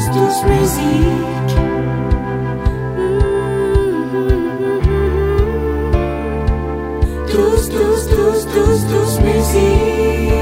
tous musique. Tous musique.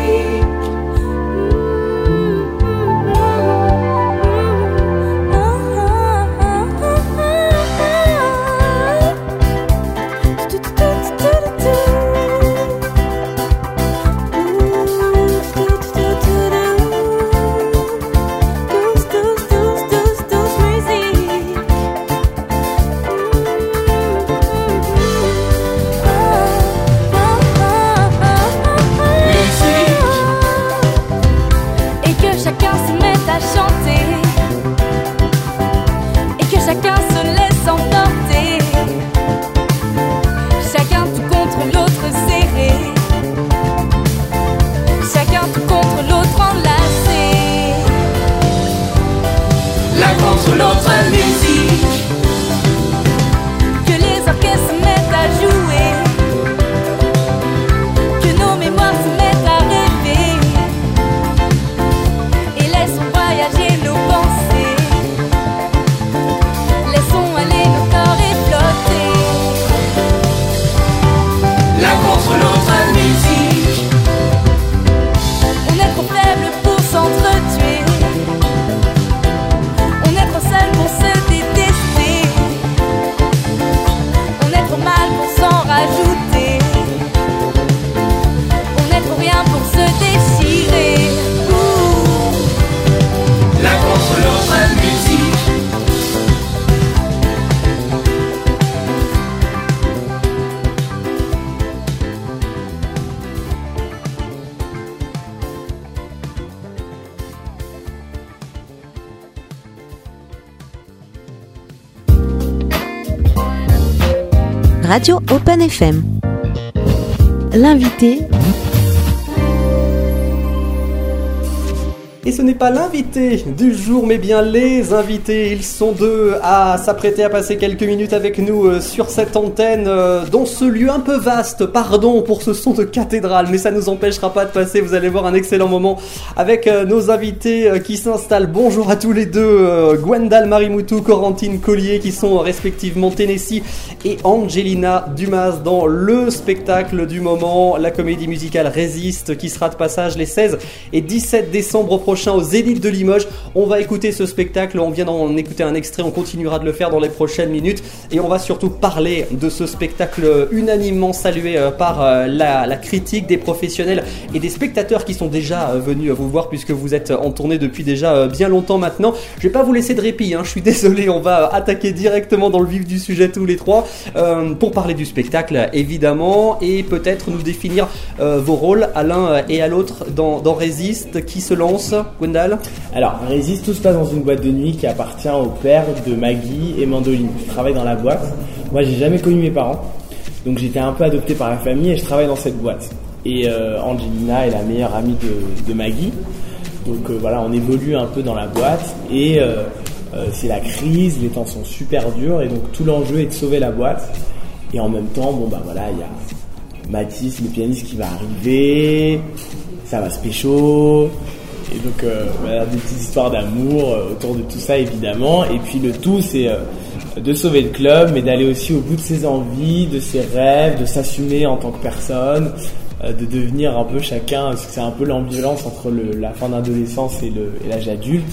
Radio Open FM. L'invité. Et ce n'est pas l'invité du jour, mais bien les invités. Ils sont deux à s'apprêter à passer quelques minutes avec nous sur cette antenne, dans ce lieu un peu vaste. Pardon pour ce son de cathédrale, mais ça ne nous empêchera pas de passer, vous allez voir, un excellent moment avec nos invités qui s'installent. Bonjour à tous les deux, Gwendal Marimoutou, Corentine Collier, qui sont respectivement Tennessee et Angelina Dumas dans le spectacle du moment, la comédie musicale Résiste, qui sera de passage les 16 et 17 décembre prochains au Zénith de Limoges. On va écouter ce spectacle, on vient d'en écouter un extrait, on continuera de le faire dans les prochaines minutes et on va surtout parler de ce spectacle unanimement salué par la critique, des professionnels et des spectateurs qui sont déjà venus vous voir, puisque vous êtes en tournée depuis déjà bien longtemps maintenant. Je vais pas vous laisser de répit, je suis désolé, on va attaquer directement dans le vif du sujet tous les trois pour parler du spectacle évidemment, et peut-être nous définir vos rôles à l'un et à l'autre dans Résiste. Qui se lance? Gwendal? Alors, Résiste, tout se passe dans une boîte de nuit qui appartient au père de Maggie et Mandoline. Je travaille dans la boîte. Moi, j'ai jamais connu mes parents, donc j'étais un peu adopté par la famille et je travaille dans cette boîte. Et Angelina est la meilleure amie de Maggie. Donc voilà, on évolue un peu dans la boîte et c'est la crise, les temps sont super durs et donc tout l'enjeu est de sauver la boîte. Et en même temps, voilà, il y a Mathis, le pianiste, qui va arriver, ça va se pécho. Et donc voilà, des petites histoires d'amour autour de tout ça évidemment. Et puis le tout c'est de sauver le club, mais d'aller aussi au bout de ses envies, de ses rêves, de s'assumer en tant que personne, de devenir un peu chacun, parce que c'est un peu l'ambivalence entre la fin d'adolescence et l'âge adulte.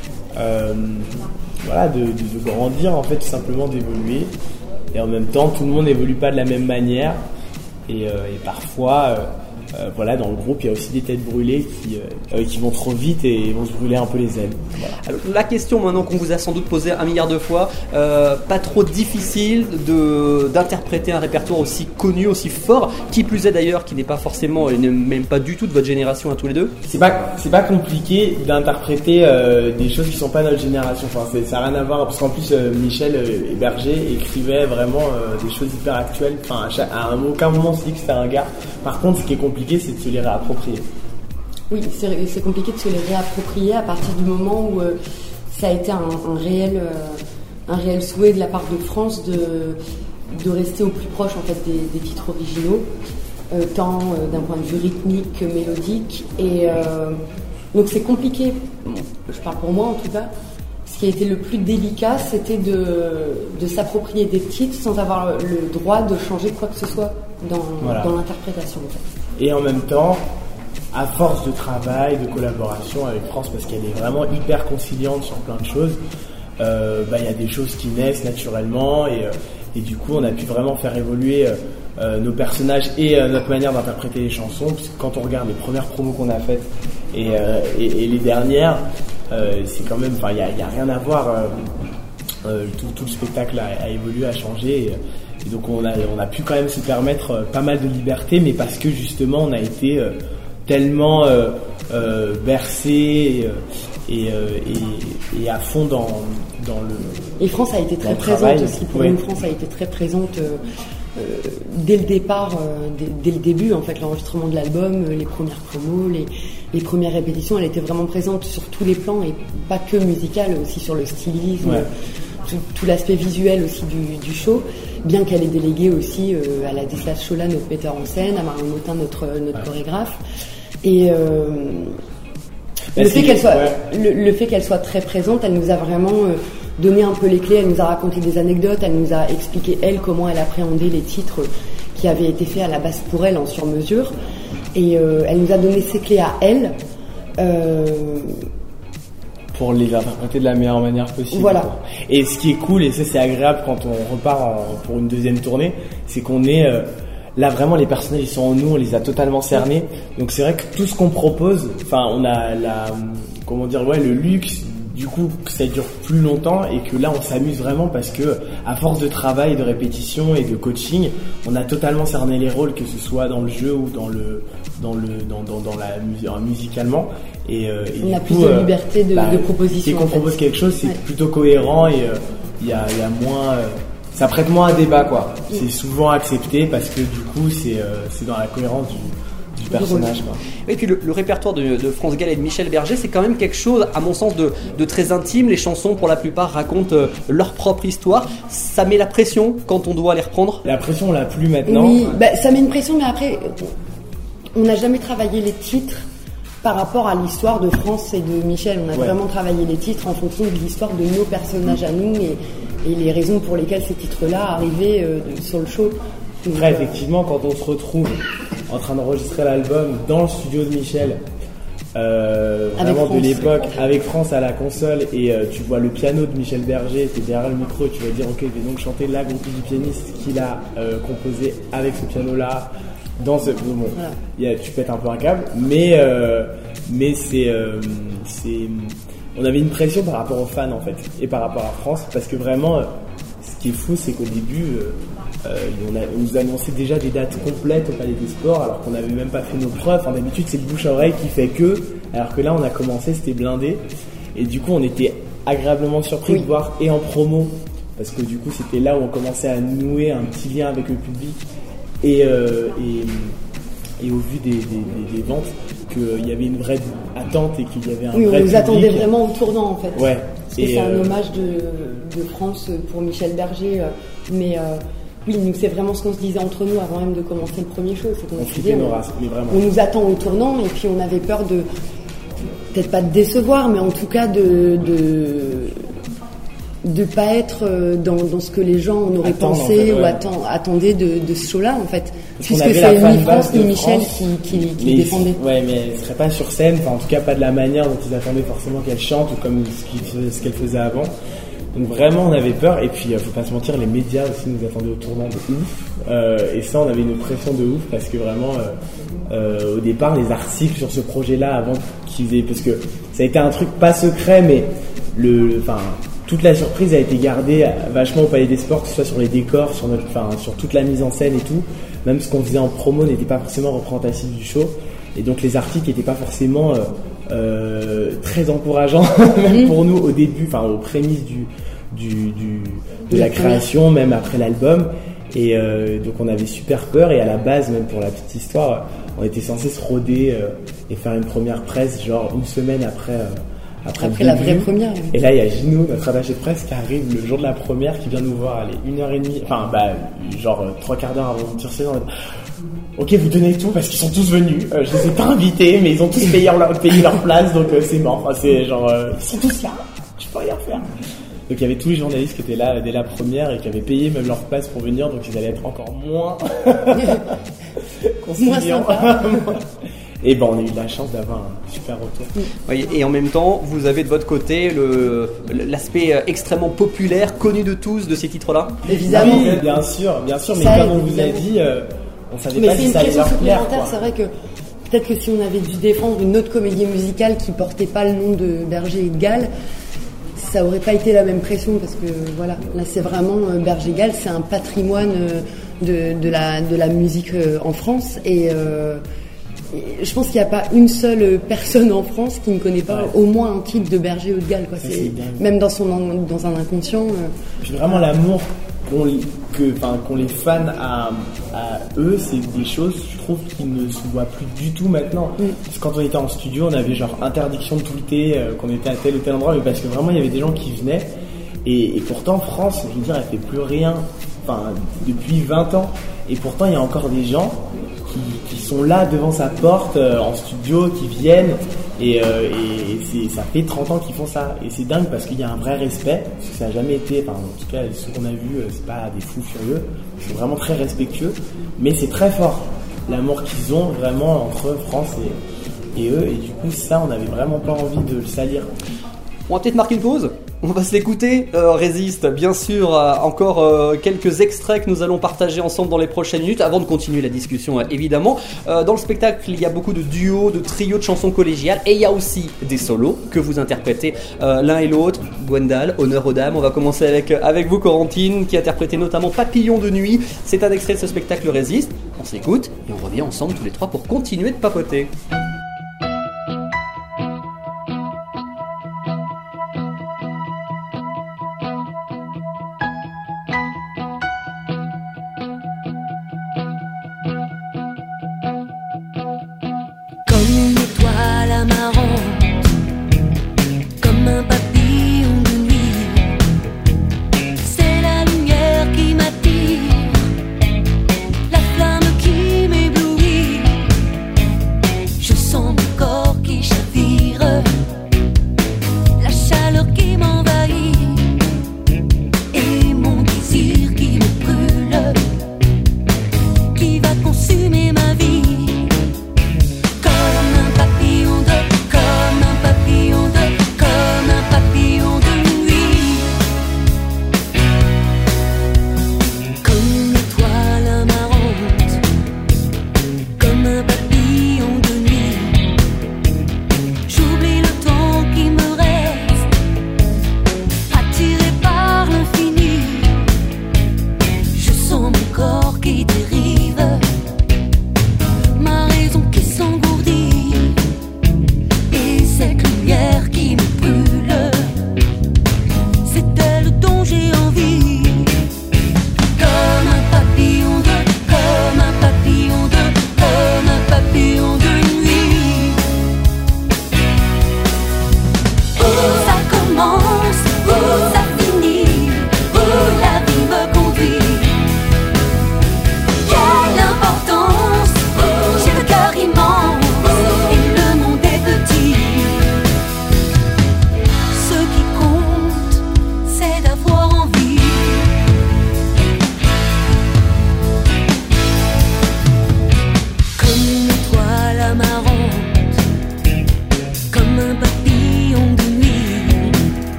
Voilà, de grandir en fait, tout simplement d'évoluer. Et en même temps, tout le monde n'évolue pas de la même manière. Et parfois... voilà, dans le groupe, il y a aussi des têtes brûlées qui vont trop vite et vont se brûler un peu les ailes. Voilà. Alors, la question maintenant qu'on vous a sans doute posée 1 milliard de fois, pas trop difficile d'interpréter un répertoire aussi connu, aussi fort, qui plus est d'ailleurs, qui n'est pas forcément, et même pas du tout de votre génération à tous les deux. C'est pas compliqué d'interpréter des choses qui sont pas de notre génération. Enfin, ça n'a rien à voir, parce qu'en plus Michel Berger écrivait vraiment des choses hyper actuelles. Enfin, à aucun moment on se dit que c'était un gars. Par contre, ce qui est compliqué, c'est de se les réapproprier. Oui, c'est compliqué de se les réapproprier à partir du moment où ça a été un réel souhait de la part de France de rester au plus proche en fait des titres originaux, tant d'un point de vue rythmique que mélodique. Et donc c'est compliqué, je parle pour moi en tout cas, ce qui a été le plus délicat, c'était de s'approprier des titres sans avoir le droit de changer quoi que ce soit dans l'interprétation. En fait. Et en même temps, à force de travail, de collaboration avec France, parce qu'elle est vraiment hyper conciliante sur plein de choses, y a des choses qui naissent naturellement et du coup on a pu vraiment faire évoluer nos personnages et notre manière d'interpréter les chansons, parce que quand on regarde les premières promos qu'on a faites et les dernières, c'est quand même, il y a rien à voir, tout le spectacle a évolué, a changé et donc on a pu quand même se permettre pas mal de liberté, mais parce que justement on a été tellement bercé et à fond dans le. Et France a été très présente aussi. Pour nous, France a été très présente dès le départ, dès le début, en fait, l'enregistrement de l'album, les premières promos, les premières répétitions, elle était vraiment présente sur tous les plans et pas que musical, aussi sur le stylisme, tout l'aspect visuel aussi du show, bien qu'elle ait délégué aussi à la Ladislas Chola, notre metteur en scène, à Marion Motin, notre chorégraphe. Et le fait qu'elle soit très présente, elle nous a vraiment donné un peu les clés, elle nous a raconté des anecdotes, elle nous a expliqué elle comment elle appréhendait les titres qui avaient été faits à la base pour elle en sur-mesure, et elle nous a donné ses clés à elle pour les interpréter de la meilleure manière possible. Voilà. Quoi. Et ce qui est cool, et ça c'est agréable quand on repart pour une deuxième tournée, c'est qu'on est là vraiment les personnages ils sont en nous, on les a totalement cernés. Donc c'est vrai que tout ce qu'on propose, on a le luxe du coup que ça dure plus longtemps et que là on s'amuse vraiment parce que à force de travail, de répétition et de coaching, on a totalement cerné les rôles, que ce soit dans le jeu ou musicalement. Et on a plus de liberté de proposition. Dès qu'on propose quelque chose, c'est plutôt cohérent et il y a moins. Ça prête moins à débat, quoi. C'est souvent accepté parce que du coup, c'est dans la cohérence du personnage, quoi. Et puis le répertoire de France Gall et de Michel Berger, c'est quand même quelque chose, à mon sens, de très intime. Les chansons, pour la plupart, racontent leur propre histoire. Ça met la pression quand on doit les reprendre. La pression, on l'a plus maintenant. Oui, ça met une pression, mais après, on n'a jamais travaillé les titres par rapport à l'histoire de France et de Michel. On a vraiment travaillé les titres en fonction de l'histoire de nos personnages à nous et les raisons pour lesquelles ces titres-là arrivaient sur le show. Après, effectivement, quand on se retrouve en train d'enregistrer l'album dans le studio de Michel, vraiment de l'époque, avec France à la console, et tu vois le piano de Michel Berger, tu es derrière le micro et tu vas dire ok, je vais donc chanter la groupie du pianiste qu'il a composé avec ce piano-là. Dans ce moment, tu pètes un peu un câble, mais on avait une pression par rapport aux fans en fait, et par rapport à France, parce que vraiment, ce qui est fou, c'est qu'au début, on nous annonçait déjà des dates complètes au Palais des Sports, alors qu'on n'avait même pas fait nos preuves. D'habitude, c'est le bouche à oreille qui fait que, alors que là, on a commencé, c'était blindé, et du coup, on était agréablement surpris de voir et en promo, parce que du coup, c'était là où on commençait à nouer un petit lien avec le public. Et au vu des ventes, qu'il y avait une vraie attente et qu'il y avait un vrai public. On nous attendait vraiment au tournant en fait. Ouais. Parce que c'est un hommage de France pour Michel Berger. Mais nous c'est vraiment ce qu'on se disait entre nous avant même de commencer le premier show. C'est qu'on se disait, on nous attend au tournant, et puis on avait peur de, peut-être pas de décevoir, mais en tout cas de pas être dans ce que les gens en auraient pensé ou attendaient de ce show-là en fait, puisque c'est ni France ni Michel qui défendait. Ouais, mais elle serait pas sur scène, en tout cas pas de la manière dont ils attendaient forcément qu'elle chante ou comme ce qu'elle faisait avant. Donc vraiment on avait peur, et puis faut pas se mentir, les médias aussi nous attendaient au tournant de ouf, et ça on avait une pression de ouf parce que vraiment au départ les articles sur ce projet-là avant parce que ça a été un truc pas secret, mais toute la surprise a été gardée vachement au Palais des Sports, que ce soit sur les décors, sur toute la mise en scène et tout. Même ce qu'on faisait en promo n'était pas forcément représentatif du show. Et donc les articles n'étaient pas forcément très encourageants, même pour nous au début, aux prémices de la création, même après l'album. Et donc on avait super peur, et à la base, même pour la petite histoire, on était censé se roder et faire une première presse genre une semaine après la vraie première. Et là, il y a Gino, notre attaché de presse, qui arrive le jour de la première, qui vient nous voir, 1h30, genre 3/4 d'heure avant de tirer. Ok, vous donnez tout parce qu'ils sont tous venus. Je les ai pas invités, mais ils ont tous payé leur place, donc c'est mort. C'est genre, ils sont tous là. je peux rien faire. Donc il y avait tous les journalistes qui étaient là dès la première et qui avaient payé même leur place pour venir, donc ils allaient être encore moins conciliants. Et bon, on a eu la chance d'avoir un super retour. Oui, et en même temps, vous avez de votre côté l'aspect extrêmement populaire, connu de tous, de ces titres-là. Évidemment. Oui, bien sûr, mais Ça, comme on vous a évidemment. dit, on savait Mais pas c'est si une ça allait pression leur plaire. supplémentaire, c'est vrai que peut-être que si on avait dû défendre une autre comédie musicale qui portait pas le nom de Berger et de Gall, ça aurait pas été la même pression parce que voilà, là c'est vraiment Berger et Gall, c'est un patrimoine de la musique en France et je pense qu'il n'y a pas une seule personne en France qui ne connaît pas au moins un titre de Berger ou de Gall, quoi. C'est même dans un inconscient. Puis vraiment l'amour qu'ont les fans à eux, c'est des choses, je trouve, qui ne se voient plus du tout maintenant. Parce que quand on était en studio, on avait genre interdiction de tweeter qu'on était à tel ou tel endroit, mais parce que vraiment il y avait des gens qui venaient. Et pourtant, France, je veux dire, elle fait plus rien, depuis 20 ans. Et pourtant, il y a encore des gens qui sont là devant sa porte en studio, qui viennent. Et ça fait 30 ans qu'ils font ça. Et c'est dingue parce qu'il y a un vrai respect. Parce que ça n'a jamais été, en tout cas, ceux qu'on a vus, c'est pas des fous furieux. Ils sont vraiment très respectueux. Mais c'est très fort, l'amour qu'ils ont vraiment entre France et eux. Et du coup, ça, on n'avait vraiment pas envie de le salir. On va peut-être marquer une pause. On va se l'écouter, Résiste, bien sûr, encore quelques extraits que nous allons partager ensemble dans les prochaines minutes, avant de continuer la discussion, évidemment. Dans le spectacle, il y a beaucoup de duos, de trios, de chansons collégiales, et il y a aussi des solos que vous interprétez l'un et l'autre. Gwendal, honneur aux dames. On va commencer avec vous, Corentine, qui interprétait notamment Papillon de nuit. C'est un extrait de ce spectacle Résiste. On s'écoute, et on revient ensemble tous les trois pour continuer de papoter. Je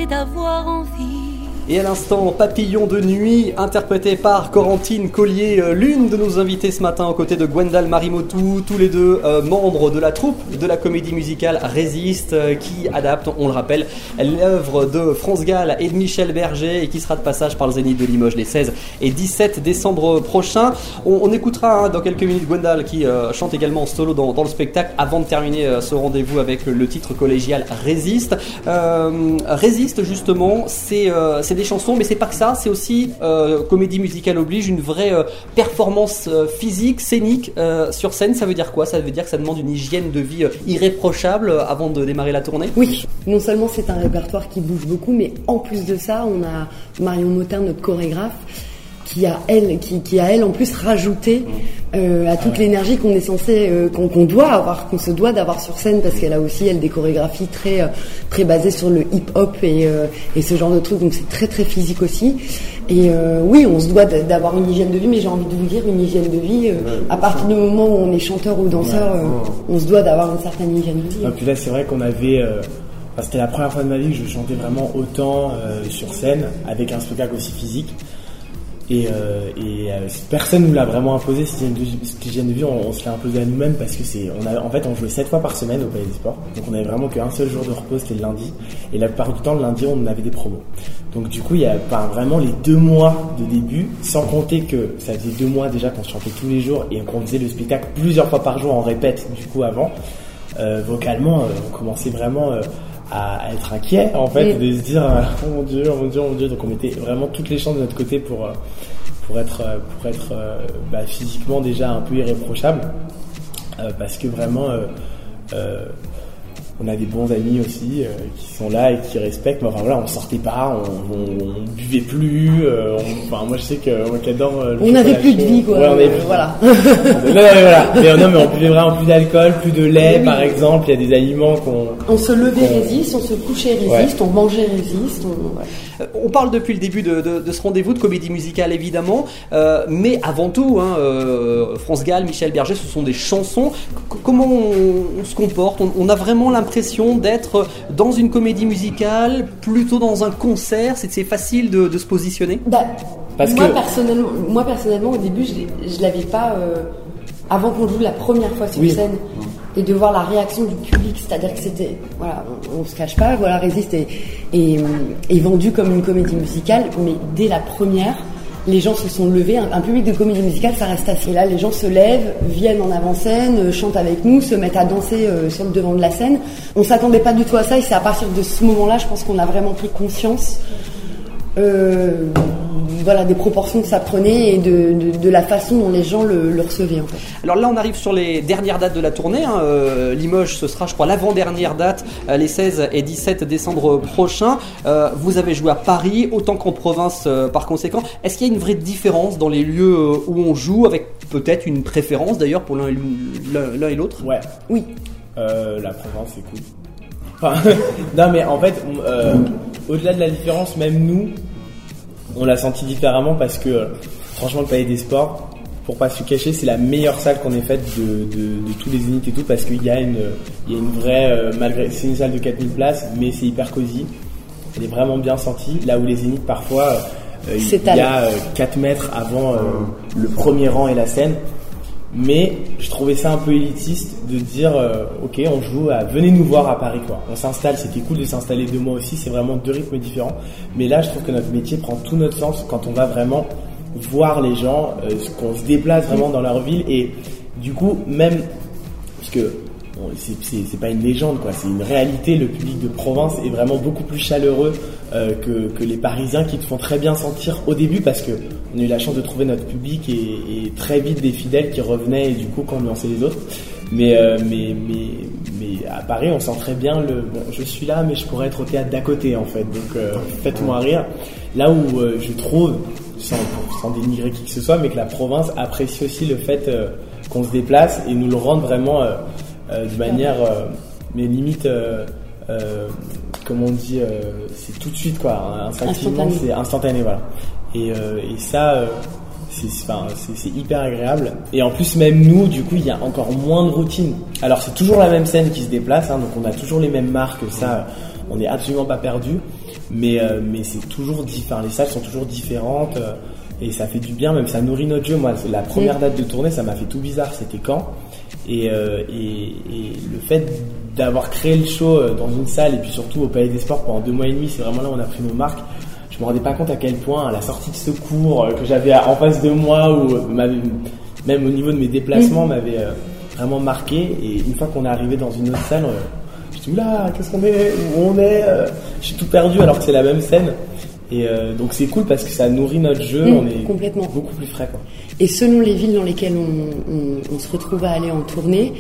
d'avoir envie. Et à l'instant, Papillon de nuit, interprété par Corentine Collier, l'une de nos invitées ce matin, aux côtés de Gwendal Marimotou, tous les deux membres de la troupe de la comédie musicale Résiste, qui adapte, on le rappelle, l'œuvre de France Gall et de Michel Berger, et qui sera de passage par le Zénith de Limoges les 16 et 17 décembre prochains. On écoutera dans quelques minutes Gwendal qui chante également en solo dans le spectacle, avant de terminer ce rendez-vous avec le titre collégial Résiste. Résiste, justement, c'est des chansons, mais c'est pas que ça, c'est aussi comédie musicale oblige, une vraie performance physique, scénique sur scène. Ça veut dire quoi? Ça veut dire que ça demande une hygiène de vie irréprochable avant de démarrer la tournée? Oui, non seulement c'est un répertoire qui bouge beaucoup, mais en plus de ça, on a Marion Motin, notre chorégraphe, qui a elle en plus rajouté à toute l'énergie qu'on est censé qu'on doit avoir, qu'on se doit d'avoir sur scène, parce qu'elle a aussi des chorégraphies très basées sur le hip-hop et ce genre de trucs, donc c'est très très physique aussi. Et oui, on se doit d'avoir une hygiène de vie, mais j'ai envie de vous dire une hygiène de vie à partir du moment où on est chanteur ou danseur, on se doit d'avoir une certaine hygiène de vie. Et puis là, c'est vrai qu'on avait c'était la première fois de ma vie que je chantais vraiment autant sur scène avec un spectacle aussi physique. Et personne nous l'a vraiment imposé, cette hygiène de vie, on se l'a imposé à nous-mêmes, parce que on jouait 7 fois par semaine au Palais des Sports, donc on avait vraiment qu'un seul jour de repos, c'était le lundi, et la plupart du temps le lundi on avait des promos. Donc du coup il y a vraiment les 2 mois de début, sans compter que ça faisait 2 mois déjà qu'on chantait tous les jours et qu'on faisait le spectacle plusieurs fois par jour en répète du coup avant, vocalement on commençait vraiment à être inquiet en fait, de se dire oh mon dieu, donc on mettait vraiment toutes les chances de notre côté pour être physiquement déjà un peu irréprochable, parce que vraiment on a des bons amis aussi qui sont là et qui respectent, mais enfin voilà, on sortait pas, on buvait plus, moi je sais que moi j'adore on n'avait plus de vie quoi. Ouais, on avait plus voilà. mais on buvait vraiment plus d'alcool, plus de lait par exemple, il y a des aliments on se levait résiste, on se couchait résiste, on mangeait résiste, on parle depuis le début de ce rendez-vous de comédie musicale évidemment, mais avant tout France Gall, Michel Berger, ce sont des chansons. Comment on se comporte? On a vraiment l'impression d'être dans une comédie musicale, plutôt dans un concert? C'est facile de se positionner? Moi personnellement au début je l'avais pas avant qu'on joue la première fois sur scène, et de voir la réaction du public, c'est-à-dire que c'était, voilà, on se cache pas, voilà, Résiste est vendu comme une comédie musicale, mais dès la première, les gens se sont levés. Un public de comédie musicale, ça reste assis. Et là, les gens se lèvent, viennent en avant-scène, chantent avec nous, se mettent à danser sur le devant de la scène. On s'attendait pas du tout à ça, et c'est à partir de ce moment-là, je pense qu'on a vraiment pris conscience des proportions que ça prenait et de la façon dont les gens le recevaient en fait. Alors là on arrive sur les dernières dates de la tournée, Limoges ce sera je crois l'avant-dernière date, les 16 et 17 décembre prochains. Vous avez joué à Paris autant qu'en province par conséquent. Est-ce qu'il y a une vraie différence dans les lieux où on joue, avec peut-être une préférence d'ailleurs pour l'un et l'autre? Ouais. Oui. La province c'est cool. Non mais en fait au-delà de la différence, même nous on l'a senti différemment, parce que franchement le Palais des Sports, pour pas se cacher, c'est la meilleure salle qu'on ait faite de tous les Zéniths et tout, parce qu'il y a une vraie malgré c'est une salle de 4000 places, mais c'est hyper cosy, elle est vraiment bien sentie, là où les Zéniths parfois il y a 4 mètres avant le premier rang et la scène. Mais je trouvais ça un peu élitiste de dire ok, on joue venez nous voir à Paris quoi. On s'installe, c'était cool de s'installer 2 mois aussi, c'est vraiment 2 rythmes différents. Mais là je trouve que notre métier prend tout notre sens quand on va vraiment voir les gens, qu'on se déplace vraiment dans leur ville, et du coup même parce que c'est pas une légende quoi, c'est une réalité, le public de province est vraiment beaucoup plus chaleureux que les Parisiens, qui te font très bien sentir au début, parce que on a eu la chance de trouver notre public et très vite des fidèles qui revenaient, et du coup qu'on lançait les autres. Mais à Paris on sent très bien je suis là mais je pourrais être au théâtre d'à côté en fait, donc faites-moi rire. Là où je trouve, sans dénigrer qui que ce soit, mais que la province apprécie aussi le fait qu'on se déplace et nous le rende vraiment de manière mais limite comme on dit, c'est tout de suite quoi, instinctivement, c'est instantané, voilà. Et ça c'est hyper agréable, et en plus même nous du coup il y a encore moins de routine. Alors c'est toujours la même scène qui se déplace, donc on a toujours les mêmes marques, ça on n'est absolument pas perdu, mais c'est toujours différent. Les salles sont toujours différentes et ça fait du bien, même ça nourrit notre jeu. Moi, la première date de tournée, ça m'a fait tout bizarre. C'était Caen et le fait d'avoir créé le show dans une salle et puis surtout au Palais des Sports pendant 2 mois et demi, c'est vraiment là où on a pris nos marques. Je me rendais pas compte à quel point la sortie de secours que j'avais en face de moi ou même au niveau de mes déplacements m'avait vraiment marqué. Et une fois qu'on est arrivé dans une autre salle, je me suis dit oula, qu'est-ce qu'on est, où on est, je suis tout perdu alors que c'est la même scène. Et donc c'est cool parce que ça nourrit notre jeu, on est complètement beaucoup plus frais, quoi. Et selon les villes dans lesquelles on se retrouve à aller en tournée,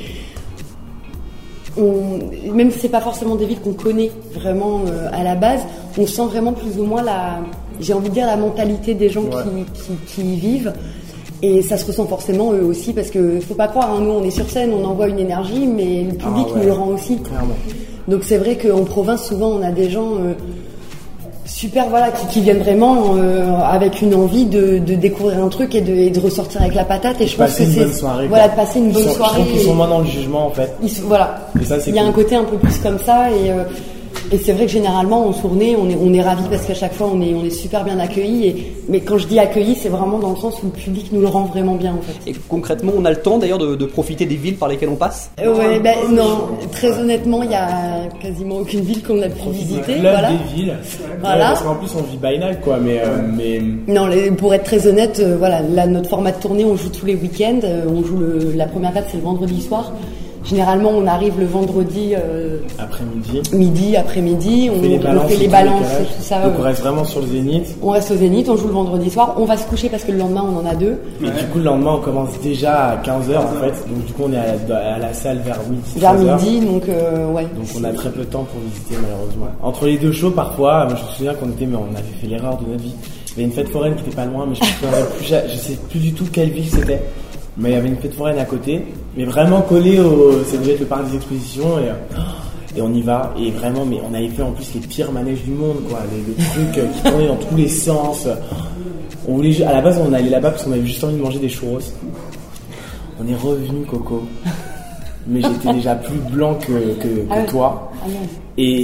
même si c'est pas forcément des villes qu'on connaît vraiment à la base, on sent vraiment plus ou moins j'ai envie de dire la mentalité des gens qui y vivent. Et ça se ressent forcément eux aussi, parce que faut pas croire, hein, nous on est sur scène, on envoie une énergie, mais le public nous le rend aussi. Clairement. Donc c'est vrai qu'en province souvent on a des gens super, qui viennent vraiment avec une envie de découvrir un truc et de ressortir avec la patate. Et je pense que c'est de passer une bonne soirée. Ils sont moins dans le jugement en fait. Et ça, il y a un côté un peu plus comme ça et c'est vrai que généralement en tournée on est ravis parce qu'à chaque fois on est super bien accueillis. Mais quand je dis accueillis, c'est vraiment dans le sens où le public nous le rend vraiment bien en fait. Et concrètement, on a le temps d'ailleurs de profiter des villes par lesquelles on passe. Non, très honnêtement, il y a quasiment aucune ville qu'on a pu visiter. Des villes. Voilà. Parce qu'en plus on vit by night, quoi. Mais non, pour être très honnête, là, notre format de tournée, on joue tous les week-ends. On joue la première date, c'est le vendredi soir. Généralement, on arrive le vendredi après-midi, on fait les balances et tout ça. Donc on reste vraiment sur le Zénith. On reste au Zénith, on joue le vendredi soir. On va se coucher parce que le lendemain, on en a 2. Mais du coup, le lendemain, on commence déjà à 15h en fait. Donc du coup, on est à la salle vers midi. Vers midi, donc Donc on a très peu de temps pour visiter malheureusement. Entre les 2 shows, parfois, je me souviens mais on avait fait l'erreur de notre vie. Il y avait une fête foraine qui était pas loin, mais je sais plus du tout quelle ville c'était. Mais il y avait une fête foraine à côté, mais vraiment collé ça devait être le parc des expositions et on y va et vraiment, mais on avait fait en plus les pires manèges du monde, quoi, les trucs qui tournaient dans tous les sens. À la base on allait là-bas parce qu'on avait juste envie de manger des churros. On est revenu, Coco, mais j'étais déjà plus blanc que toi. Et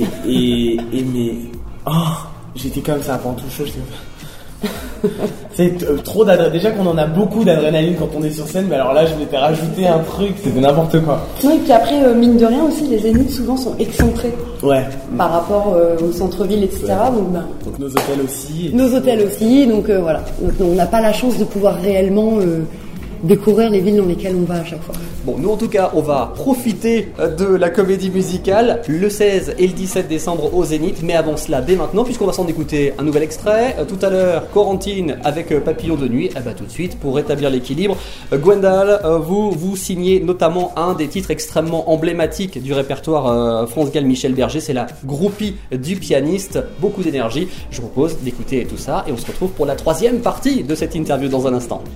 j'étais comme ça pendant tout le show. C'est trop d'adrénaline. Déjà qu'on en a beaucoup d'adrénaline quand on est sur scène, mais alors là je m'étais rajouté un truc, c'était n'importe quoi. Oui, et puis après, mine de rien aussi, les Zéniths souvent sont excentrés par rapport au centre-ville, etc. Ouais. Donc nos hôtels aussi. Donc voilà. Donc, on n'a pas la chance de pouvoir réellement découvrir les villes dans lesquelles on va à chaque fois. Bon, nous en tout cas, on va profiter de la comédie musicale le 16 et le 17 décembre au Zénith, mais avant cela, dès maintenant, puisqu'on va s'en écouter un nouvel extrait. Tout à l'heure, Corentine avec Papillon de nuit. Tout de suite, pour rétablir l'équilibre, Gwendal, vous signez notamment un des titres extrêmement emblématiques du répertoire France Gall Michel Berger, c'est la groupie du pianiste, beaucoup d'énergie. Je vous propose d'écouter tout ça et on se retrouve pour la 3e partie de cette interview dans un instant.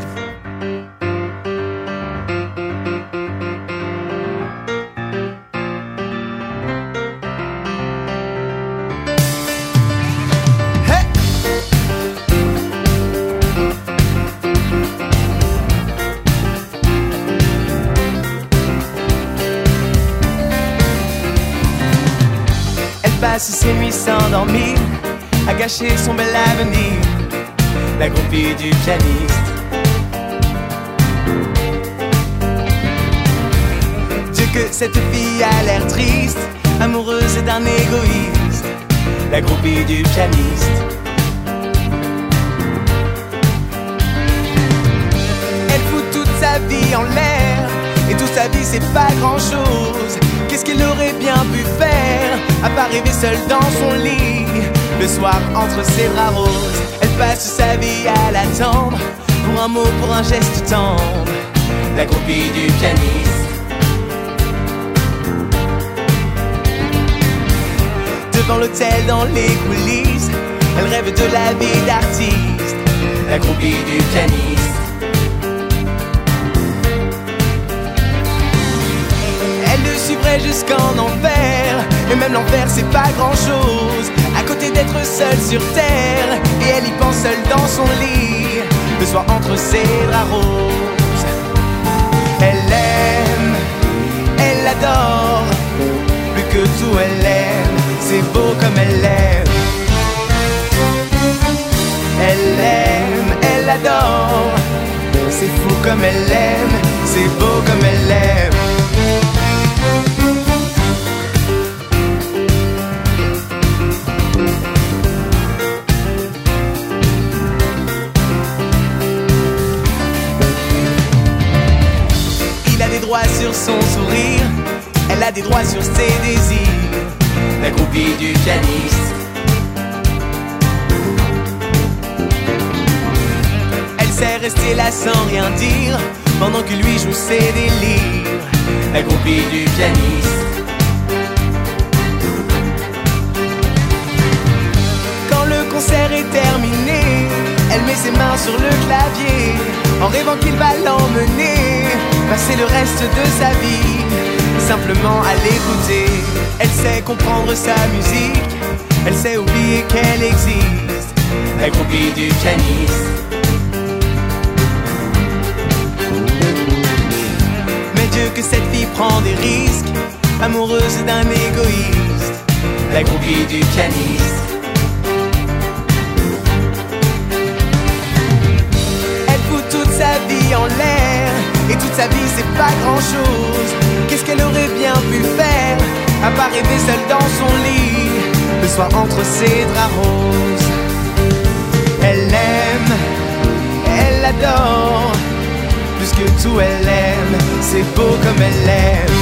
Ses nuits sans dormir, a gâché son bel avenir, la groupie du pianiste. Dieu que cette fille a l'air triste, amoureuse d'un égoïste, la groupie du pianiste. Elle fout toute sa vie en l'air, et toute sa vie c'est pas grand chose. Qu'est-ce qu'elle aurait bien pu faire, à part rêver seule dans son lit, le soir entre ses bras roses. Elle passe sa vie à l'attendre, pour un mot, pour un geste tendre, la groupie du pianiste. Devant l'hôtel, dans les coulisses, elle rêve de la vie d'artiste, la groupie du pianiste. Suivrait jusqu'en enfer, mais même l'enfer c'est pas grand chose à côté d'être seule sur terre. Et elle y pense seule dans son lit, le soir entre ses draps roses. Elle aime, elle adore, plus que tout elle aime, c'est beau comme elle aime. comme elle aime, c'est beau comme elle aime. Il a des droits sur son sourire, elle a des droits sur ses désirs, la groupie du pianiste. Elle sait rester là sans rien dire, pendant que lui joue ses délires, la groupie du pianiste. Quand le concert est terminé, elle met ses mains sur le clavier, en rêvant qu'il va l'emmener, passer le reste de sa vie, simplement à l'écouter. Elle sait comprendre sa musique, elle sait oublier qu'elle existe, la groupie du pianiste. Mais Dieu que cette fille prend des risques, amoureuse d'un égoïste, la groupie du pianiste. Elle fout toute sa vie en l'air, et toute sa vie c'est pas grand chose. Qu'est-ce qu'elle aurait bien pu faire, à part rêver seule dans son lit, le soir entre ses draps roses. Elle aime, elle adore, plus que tout elle aime, c'est beau comme elle aime.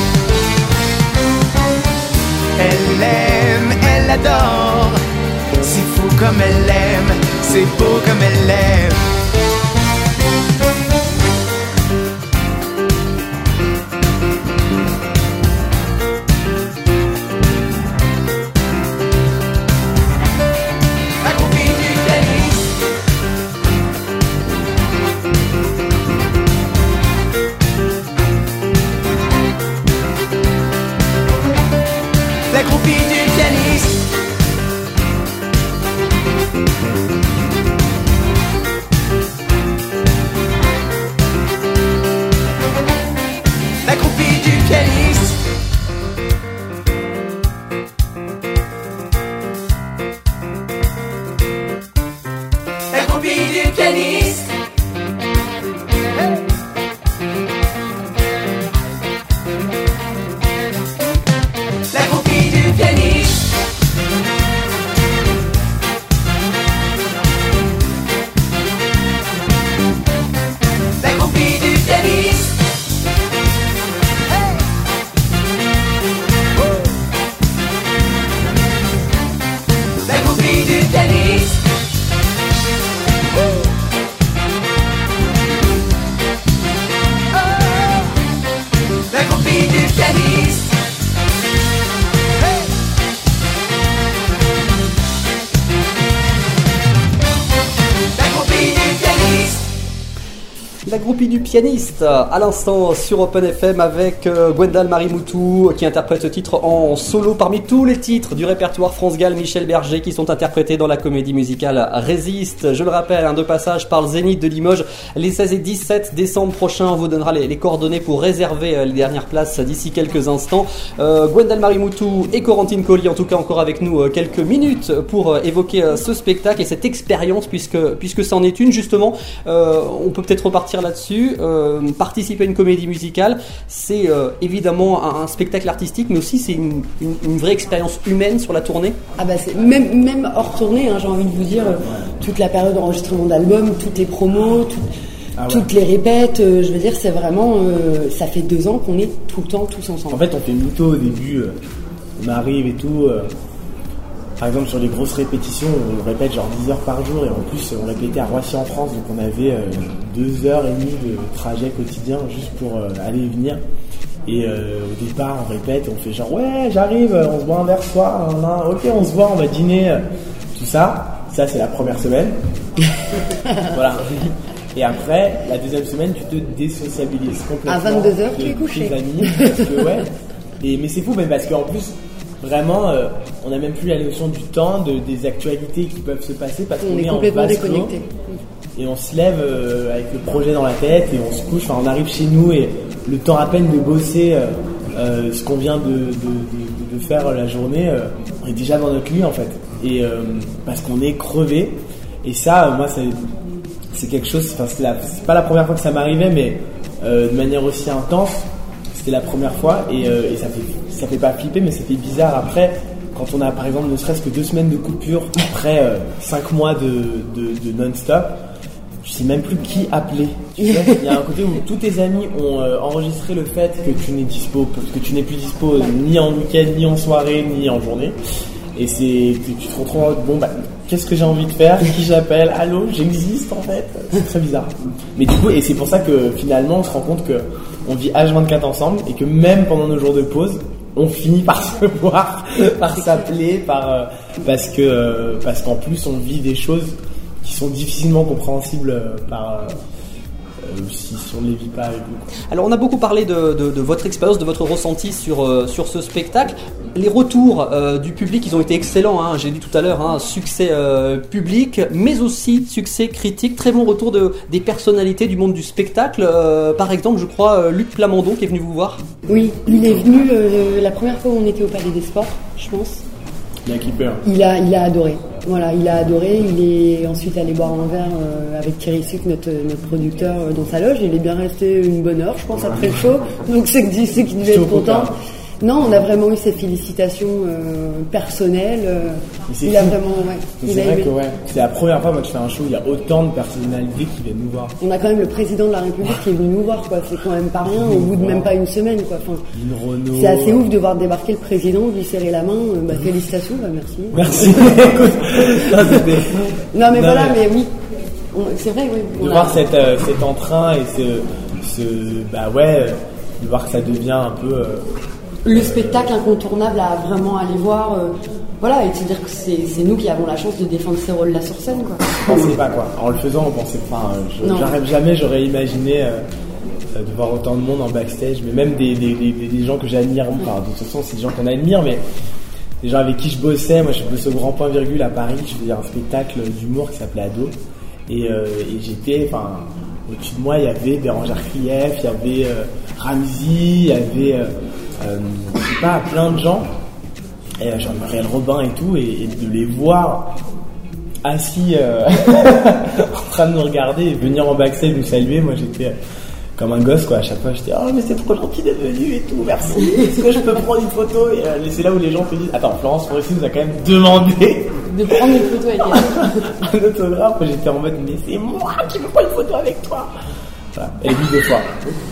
Elle aime, elle adore, si fou comme elle aime, c'est beau comme elle aime. La groupie du pianiste. La groupie du pianiste. La groupie du pianiste. La groupie du pianiste. La groupie du pianiste. La groupie du pianiste. La groupie du pianiste. La groupie du pianiste. La groupie du pianiste, à l'instant sur Open FM avec Gwendal Marimoutou qui interprète ce titre en solo parmi tous les titres du répertoire France Gall Michel Berger qui sont interprétés dans la comédie musicale Résiste. Je le rappelle, de passage par le Zénith de Limoges les 16 et 17 décembre prochains. On vous donnera les coordonnées pour réserver les dernières places d'ici quelques instants. Gwendal Marimoutou et Corentine Colli en tout cas encore avec nous quelques minutes pour évoquer ce spectacle et cette expérience puisque c'en est une justement. On peut peut-être repartir là-dessus. Participer à une comédie musicale, c'est évidemment un spectacle artistique, mais aussi c'est une vraie expérience humaine sur la tournée. Ah bah c'est même hors tournée, j'ai envie de vous dire, toute la période d'enregistrement d'albums, toutes les promos, toutes les répètes, je veux dire, c'est vraiment, ça fait 2 ans qu'on est tout le temps tous ensemble. En fait, on fait mytho au début, on arrive et tout. Par exemple, sur les grosses répétitions, on répète genre 10 heures par jour et en plus, on répétait à Roissy en France, donc on avait 2h30 de trajet quotidien juste pour aller et venir. Et au départ, on répète et on fait genre ouais, j'arrive, on se boit un verre ce soir, ok, on se voit, on va dîner, tout ça. Ça, c'est la première semaine. Voilà. Et après, la deuxième semaine, tu te désociabilises complètement. À 22h, tu es couché. Tes amis, parce que, ouais. Mais c'est fou, mais parce qu'en plus, vraiment, on n'a même plus la notion du temps, des actualités qui peuvent se passer parce qu'on est complètement en vase déconnecté. Et on se lève avec le projet dans la tête et on se couche. Enfin, on arrive chez nous et le temps à peine de bosser ce qu'on vient de faire la journée, on est déjà dans notre lit en fait. Et parce qu'on est crevé. Et ça, moi, c'est quelque chose, enfin c'est pas la première fois que ça m'arrivait, mais de manière aussi intense, c'était la première fois et ça fait pas flipper, mais ça fait bizarre après quand on a par exemple ne serait-ce que 2 semaines de coupure après 5 mois de non-stop. Je sais même plus qui appeler. Tu sais, il y a un côté où tous tes amis ont enregistré le fait que tu n'es plus dispo ni en week-end, ni en soirée, ni en journée. Et tu te retrouves en mode, bon, qu'est-ce que j'ai envie de faire? Qui j'appelle? Allô, j'existe en fait? C'est très bizarre. Mais du coup, et c'est pour ça que finalement, on se rend compte que on vit H24 ensemble et que même pendant nos jours de pause, on finit par se voir, par s'appeler, parce qu'en plus, on vit des choses qui sont difficilement compréhensibles par si on ne les vit pas avec nous. Alors on a beaucoup parlé de votre expérience, de votre ressenti sur ce spectacle. Les retours du public, ils ont été excellents, hein, j'ai dit tout à l'heure, hein, succès public, mais aussi succès critique, très bon retour des personnalités du monde du spectacle. Par exemple, je crois Luc Plamondon qui est venu vous voir. Oui, il est venu la première fois où on était au Palais des Sports, je pense. Il a adoré. Voilà, il a adoré. Il est ensuite allé boire un verre avec Thierry Suc, notre producteur, dans sa loge. Il est bien resté une bonne heure, je pense, après le show. Donc c'est qu'il devait être content. Non, on a vraiment eu ces félicitations personnelles. Il a vraiment, c'est vrai que c'est la première fois moi que je fais un show où il y a autant de personnalités qui viennent nous voir. On a quand même le président de la République qui est venu nous voir, quoi. C'est quand même pas rien au bout de même pas une semaine, quoi. Enfin, c'est assez ouf de voir débarquer le président, lui serrer la main. Félicitations, merci. Merci. Non mais voilà, mais oui, c'est vrai, oui. De voir cet entrain et de voir que ça devient un peu. Le spectacle incontournable à vraiment aller voir, et de se dire que c'est nous qui avons la chance de défendre ces rôles-là sur scène, quoi. Je pensais pas, quoi. En le faisant, on pensait pas. J'aurais imaginé de voir autant de monde en backstage, mais même des gens que j'admire. Enfin, de toute façon, c'est des gens qu'on admire, mais des gens avec qui je bossais. Moi, je bossais au Grand Point Virgule à Paris. Je faisais un spectacle d'humour qui s'appelait Ado, et j'étais, au-dessus de moi, il y avait Bérangère Krief, il y avait Ramzy, il y avait plein de gens, et Jean-Muriel Robin et tout, et de les voir assis en train de nous regarder et venir en backstage nous saluer. Moi j'étais comme un gosse, quoi. À chaque fois j'étais mais c'est trop gentil d'être venu et tout, merci, est-ce que je peux prendre une photo? Et c'est là où les gens te disent attends, Florence Foresti nous a quand même demandé de prendre une photo avec elle. Un autographe. J'étais en mode mais c'est moi qui veux prendre une photo avec toi. Voilà, elle est venue 2 fois.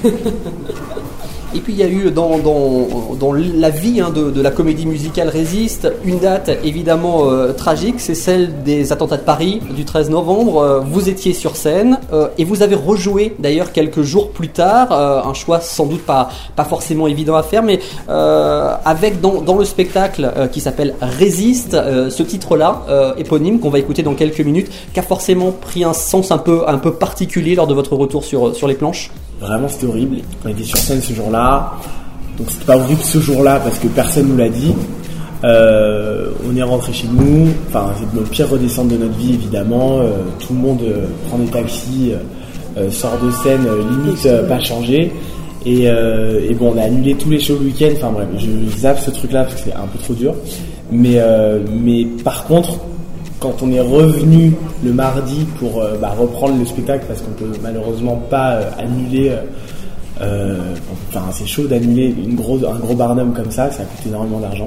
Et puis il y a eu dans la vie de la comédie musicale Résiste une date évidemment tragique, c'est celle des attentats de Paris du 13 novembre. Vous étiez sur scène et vous avez rejoué d'ailleurs quelques jours plus tard, un choix sans doute pas forcément évident à faire, mais avec dans le spectacle qui s'appelle Résiste, ce titre-là éponyme qu'on va écouter dans quelques minutes, qui a forcément pris un sens un peu particulier lors de votre retour sur les planches. Vraiment, c'était horrible. On était sur scène ce jour-là, donc c'était pas horrible ce jour-là parce que personne nous l'a dit. On est rentré chez nous. Enfin, c'est notre pire redescente de notre vie, évidemment. Tout le monde prend des taxis, sort de scène, limite pas changé. Et bon, on a annulé tous les shows le week-end. Enfin bref, je zappe ce truc-là parce que c'est un peu trop dur. Mais par contre, quand on est revenu le mardi pour reprendre le spectacle, parce qu'on peut malheureusement pas annuler, c'est chaud d'annuler un gros barnum comme ça coûte énormément d'argent.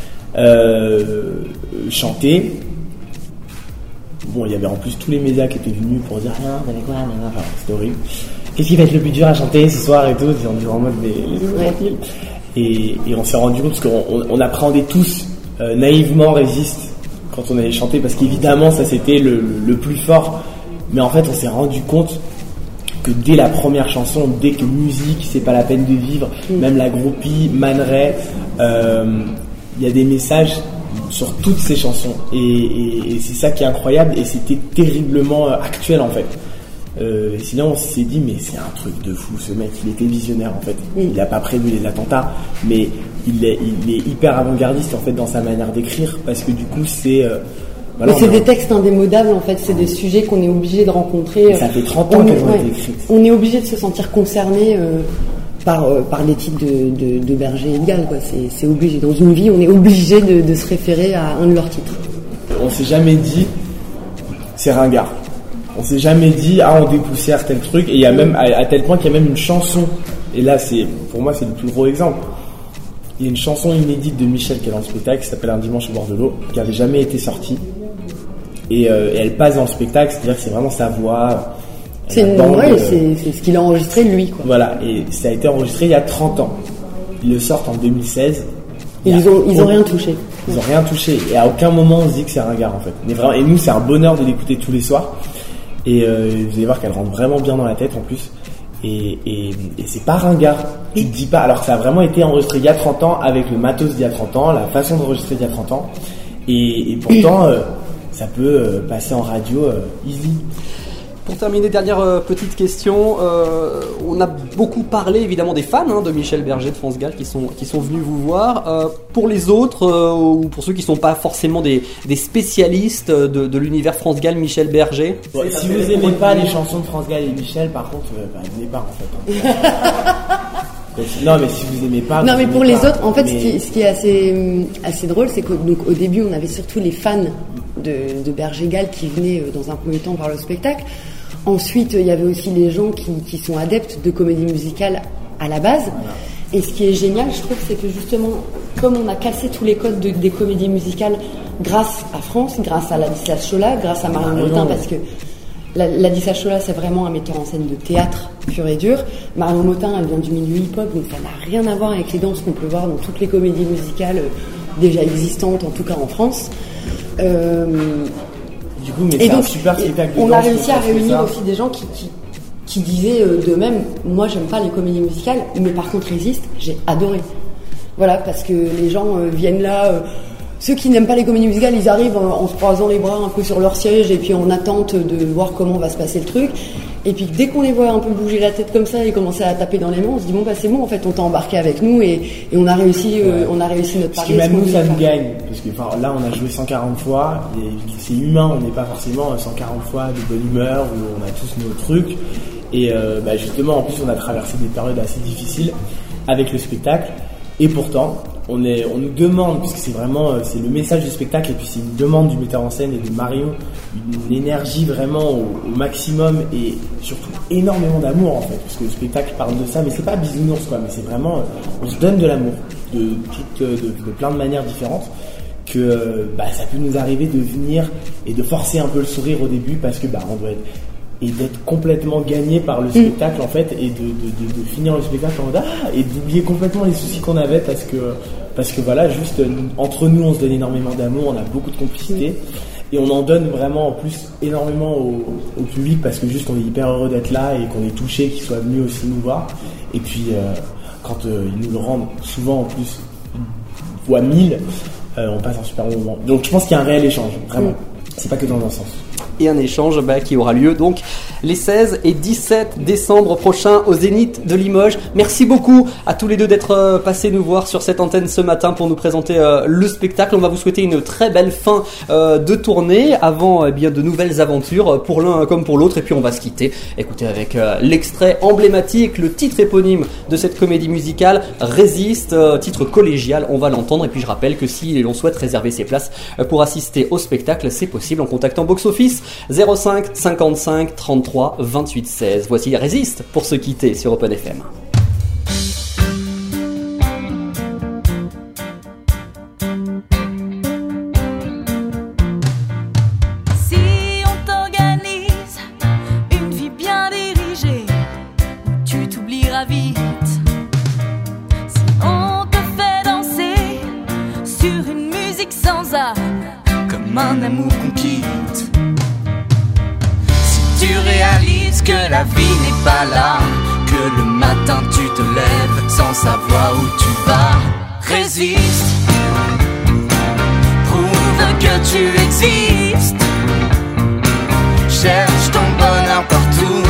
Chanter, bon, il y avait en plus tous les médias qui étaient venus pour dire c'était horrible. Qu'est-ce qui va être le plus dur à chanter ce soir et tout, on est en mode tranquille. Et on s'est rendu compte, parce qu'on appréhendait tous naïvement Résiste quand on allait chanter, parce qu'évidemment ça c'était le plus fort, mais en fait on s'est rendu compte que dès la première chanson, dès que musique c'est pas la peine de vivre, même la groupie, Man Ray, il y a des messages sur toutes ces chansons, et c'est ça qui est incroyable, et c'était terriblement actuel en fait. Et sinon on s'est dit mais c'est un truc de fou, ce mec il était visionnaire en fait, il a pas prévu les attentats, mais il est hyper avant-gardiste en fait dans sa manière d'écrire, parce que du coup c'est des textes indémodables en fait, c'est des sujets qu'on est obligé de rencontrer. Ça fait 30 ans qu'elles ont été écrites. On est obligé de se sentir concerné par les titres de Berger et de Gall, quoi. C'est obligé, dans une vie on est obligé de se référer à un de leurs titres. On s'est jamais dit c'est ringard. On s'est jamais dit on dépoussière tel truc, et il y a même à tel point qu'il y a même une chanson. Et là, pour moi c'est le plus gros exemple. Il y a une chanson inédite de Michel qui est dans le spectacle qui s'appelle Un dimanche au bord de l'eau, qui avait jamais été sortie. Et elle passe dans le spectacle, c'est-à-dire que c'est vraiment sa voix. C'est ce qu'il a enregistré lui, quoi. Voilà, et ça a été enregistré il y a 30 ans. Ils le sortent en 2016. Ils ont rien touché. Ils ont rien touché. Et à aucun moment on se dit que c'est ringard en fait. Mais vraiment, et nous c'est un bonheur de l'écouter tous les soirs. Et vous allez voir qu'elle rentre vraiment bien dans la tête en plus. Et c'est pas ringard. Tu te dis pas, alors que ça a vraiment été enregistré il y a 30 ans avec le matos d'il y a 30 ans, la façon d'enregistrer d'il y a 30 ans. Et pourtant, ça peut passer en radio easy. Pour terminer, dernière petite question. On a beaucoup parlé évidemment des fans de Michel Berger de France Gall qui sont venus vous voir. Pour les autres, ou pour ceux qui ne sont pas forcément des spécialistes de l'univers France Gall, Michel Berger. Bon, si vous n'aimez pas les chansons de France Gall et Michel, par contre, venez pas en fait. Non, mais si vous aimez pas. Non, mais pour les autres, en fait, ce qui est assez drôle, c'est qu'au début, on avait surtout les fans de Berger Gall qui venaient dans un premier temps voir le spectacle. Ensuite, il y avait aussi les gens qui sont adeptes de comédie musicale à la base. Voilà. Et ce qui est génial, je trouve, c'est que justement, comme on a cassé tous les codes des comédies musicales grâce à France, grâce à Ladislas Chola, grâce à Marion Motin, parce que Ladislas Chola, c'est vraiment un metteur en scène de théâtre pur et dur. Marion Motin, elle vient du milieu hip-hop, donc ça n'a rien à voir avec les danses qu'on peut voir dans toutes les comédies musicales déjà existantes, en tout cas en France. Du coup, mais c'est un super spectacle de danse. On a réussi à réunir aussi des gens qui disaient d'eux-mêmes, moi j'aime pas les comédies musicales, mais par contre Résiste, j'ai adoré. Voilà, parce que les gens viennent là, ceux qui n'aiment pas les comédies musicales, ils arrivent en se croisant les bras un peu sur leur siège et puis en attente de voir comment va se passer le truc. Et puis dès qu'on les voit un peu bouger la tête comme ça et commencer à taper dans les mains, on se dit bon bah c'est bon, en fait on t'a embarqué avec nous et on a réussi notre pari. Parce que même nous ça nous gagne, parce que là on a joué 140 fois, et c'est humain, on n'est pas forcément 140 fois de bonne humeur où on a tous nos trucs. Et justement en plus on a traversé des périodes assez difficiles avec le spectacle, et pourtant on nous demande, parce que c'est le message du spectacle, et puis c'est une demande du metteur en scène et de Marion, une énergie vraiment au maximum, et surtout énormément d'amour en fait, parce que le spectacle parle de ça, mais c'est pas bisounours quoi, mais c'est vraiment, on se donne de l'amour de plein de manières différentes, que ça peut nous arriver de venir et de forcer un peu le sourire au début, parce que on doit être, et d'être complètement gagné par le spectacle en fait, et de finir le spectacle en mode et d'oublier complètement les soucis qu'on avait, parce que voilà, juste entre nous on se donne énormément d'amour, on a beaucoup de complicité, et on en donne vraiment en plus énormément au public, parce que juste on est hyper heureux d'être là et qu'on est touché qu'ils soient venus aussi nous voir, et puis quand ils nous le rendent souvent en plus fois 1000, on passe un super bon moment. Donc je pense qu'il y a un réel échange, vraiment, c'est pas que dans un sens. Et un échange qui aura lieu donc les 16 et 17 décembre prochains au Zénith de Limoges. Merci beaucoup à tous les deux d'être passés nous voir sur cette antenne ce matin pour nous présenter le spectacle. On va vous souhaiter une très belle fin de tournée avant de nouvelles aventures pour l'un comme pour l'autre. Et puis on va se quitter. Écoutez avec l'extrait emblématique, le titre éponyme de cette comédie musicale, Résiste, titre collégial, on va l'entendre. Et puis je rappelle que si l'on souhaite réserver ses places pour assister au spectacle, c'est possible en contactant Box Office 05 55 33 28 16. Voici Résiste pour se quitter sur Open FM. Si on t'organise une vie bien dirigée, tu t'oublieras vite. Si on te fait danser sur une musique sans âme, comme un amour qu'on quitte. Tu réalises que la vie n'est pas là, que le matin tu te lèves sans savoir où tu vas. Résiste, prouve que tu existes, cherche ton bonheur partout,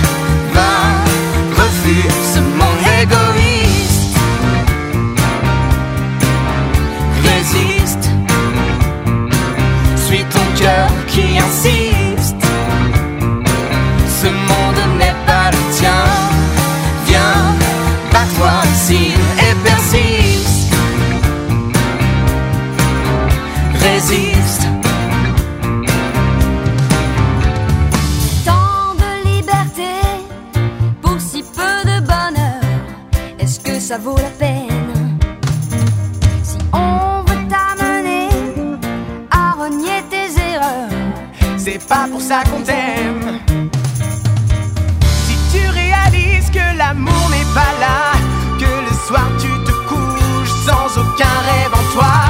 va, refuse ce monde égoïste. Résiste, suis ton cœur qui insiste. Ce monde n'est pas le tien. Viens, bats-toi, signe et persiste. Résiste. c'est pas pour ça qu'on t'aime. Si tu réalises que l'amour n'est pas là, que le soir tu te couches sans aucun rêve en toi,